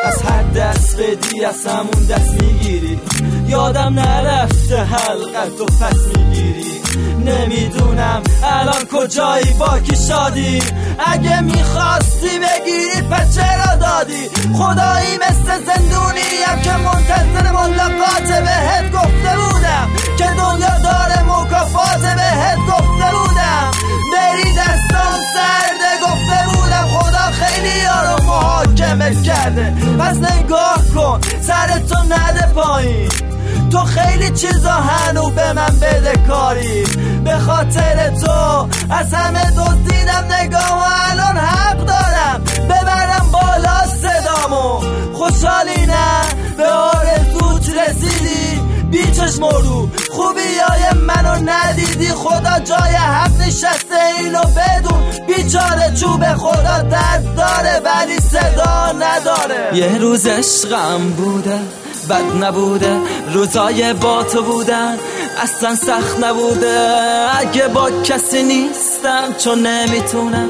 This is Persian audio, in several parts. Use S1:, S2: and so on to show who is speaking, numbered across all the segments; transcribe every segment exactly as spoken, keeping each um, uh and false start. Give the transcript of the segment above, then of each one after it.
S1: از هر دست بدی از همون دست میگیری. یادم نرفته حلقت و پس میگیری. نمیدونم الان کجایی با کی شادی. اگه میخواستی بگیری پس چرا دادی؟ خدایی مثل زندونیم که منتظر ملاقات بهت گفته بودم که دنیا داره مکافات بهت گفته بودم بری دستان سرده گفته بودم خدا خیلی یارو محاکمه کرده. پس نگاه کن سرتو نده پایین. تو خیلی چیزا هنو به من بده کاری. به خاطر تو از همه دزدیدم نگاه و الان حق دارم ببرم بالا صدامو. خوشحالی نه به آرزوت رسیدی بی چشم رو خوبیای منو ندیدی. خدا جای حق نشسته اینو بدون. بیچاره چوب خدا درد داره ولی صدا نداره.
S2: یه روز عشقم بوده بد نبوده. روزای با تو بودن اصلا سخت نبوده. اگه با کسی نیستم چون نمیتونم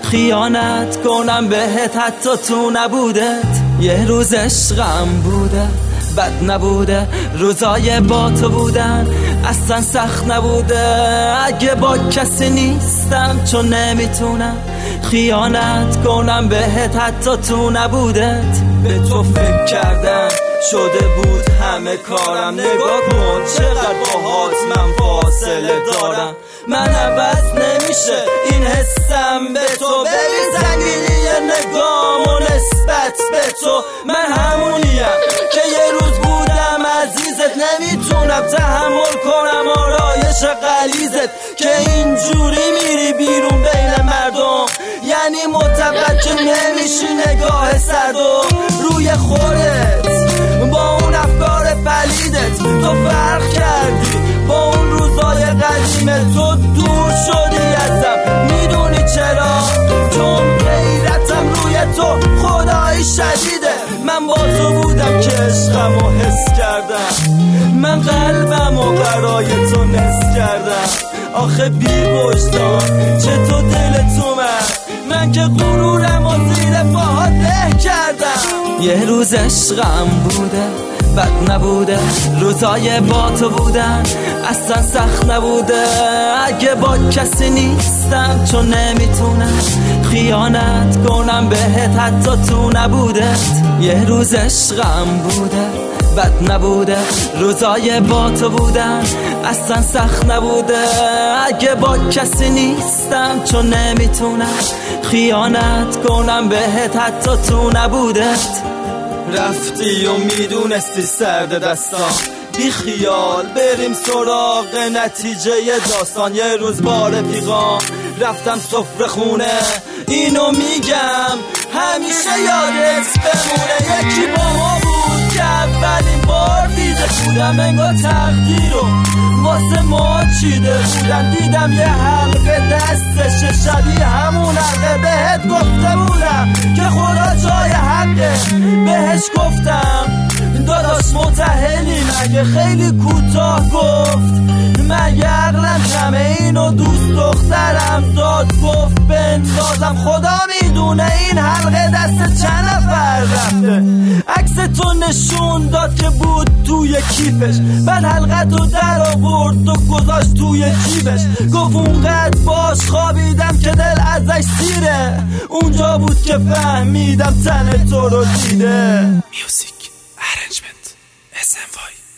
S2: خیانت کنم بهت حتی تو نبودت. یه روز عشقم بوده بد نبوده. روزای با تو بودن اصلا سخت نبوده. اگه با کسی نیستم چون نمیتونم خیانت کنم بهت حتی تو نبودت.
S1: به تو فکر کردم شده بود همه کارم. نگاه کن چقدر باهات من فاصله دارم. من عوض نمیشه این حسم به تو. ببین زنگیری نگام و نسبت به تو. من همونیم که یه روز بودم عزیزت. نمیتونم تحمل کنم آرایش غلیظت که اینجوری میری بیرون بین مردم. یعنی متوجه نمیشی نگاه سردم روی خودت با اون افکار پلیدت. تو فرق کردی با اون روزای قدیم. تو دور شدی ازم میدونی چرا؟ چون غیرتم روی تو خدایی شدیده. من با تو بودم که عشقمو حس کردم. من قلبمو برای تو نس کردم. آخه بی وجدان چطور دل تو من من که غرورمو زیر پاها له کردم.
S2: یه روز عشقم بوده بد نبوده. روزای با تو بودن اصلا سخت نبوده. اگه با کسی نیستم چون نمیتونم خیانت کنم بهت حتی تو نبودت. یه روز عشقم بوده بد نبوده. روزای با تو بودن اصلا سخت نبوده. اگه با کسی نیستم چون نمیتونم خیانت کنم بهت حتی تو نبودت.
S1: رفتی و میدونستی سرد دستان. بی خیال بریم سراغ نتیجه داستان. یه روز با رفیقام رفتم سفره خونه. اینو میگم همیشه یادت بمونه. یکی با ما بود که اولین بار دیده بودم. انگار تقدیر رو واسه ما چیده بودن. دیدم یه حلقه دستش شبیه همون حلقه. بهت گفته بودم که خدا جای حقه. بهش گفتم داداش متحلی مگه خیلی کوتاه گفت. مگه عقلم کمه اینو دوست دخترم داد گفت بندازم. خدا میدونه این حلقه دست چند نفر رفته. عکس تو نشون داد که بود توی کیفش. بعد حلقه تو در آورد و گذاشت توی جیبش. گفت اونقدر باش خوابیدم که دل ازش سیره. اونجا بود که فهمیدم تن تو رو دیده.
S3: میوزیک ارنجمنت اس ام وای